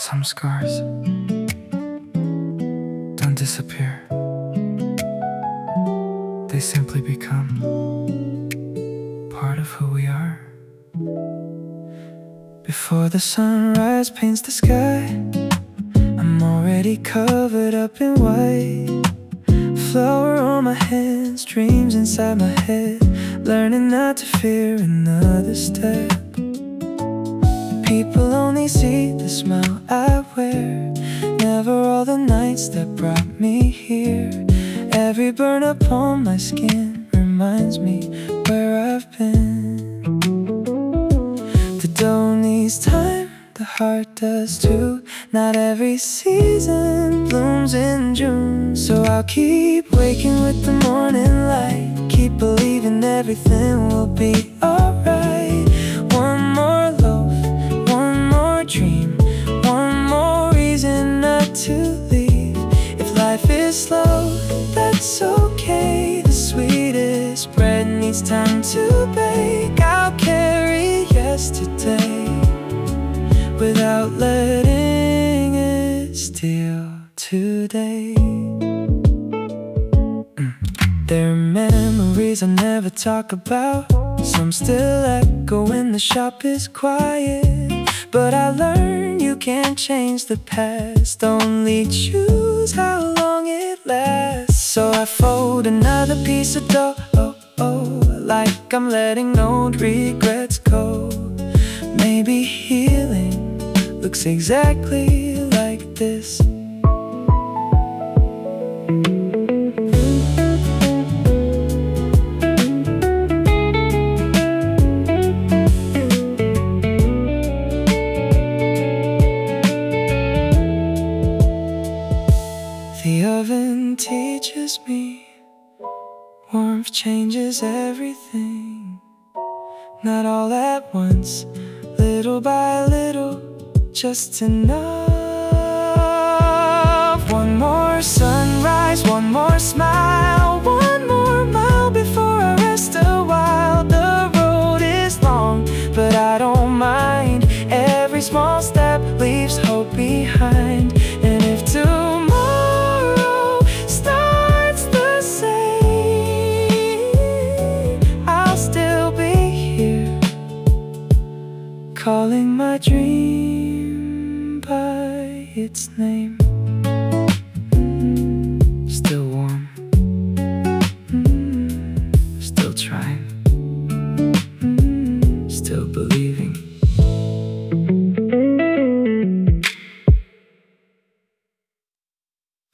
Some scars don't disappear, they simply become part of who we are. Before the sunrise paints the sky, I'm already covered up in white. Flower on my hands, dreams inside my head, learning not to fear another step. People only see the smile I wear, never all the nights that brought me here. Every burn upon my skin reminds me where I've been. The dough needs time, the heart does too. Not every season blooms in June. So I'll keep waking with the morning light, keep believing everything will be alright. One more loaf, one more dream, one more reason not to leave. If life is slow, that's okay. The sweetest bread needs time to bake. I'll carry yesterday without letting it steal today. There are memories I never talk about, some still echo when the shop is quiet. But I learned you can't change the past, only choose how long it lasts. So I fold another piece of dough, like I'm letting old regrets go. Maybe healing looks exactly like this. The oven teaches me warmth changes everything. Not all at once, little by little, just enough. One more sunrise, one more smile, one more mile before I rest a while. The road is long, but I don't mind. Every small step leaves hope behind. And if tomorrow starts the same, I'll still be here, calling my dream by its name.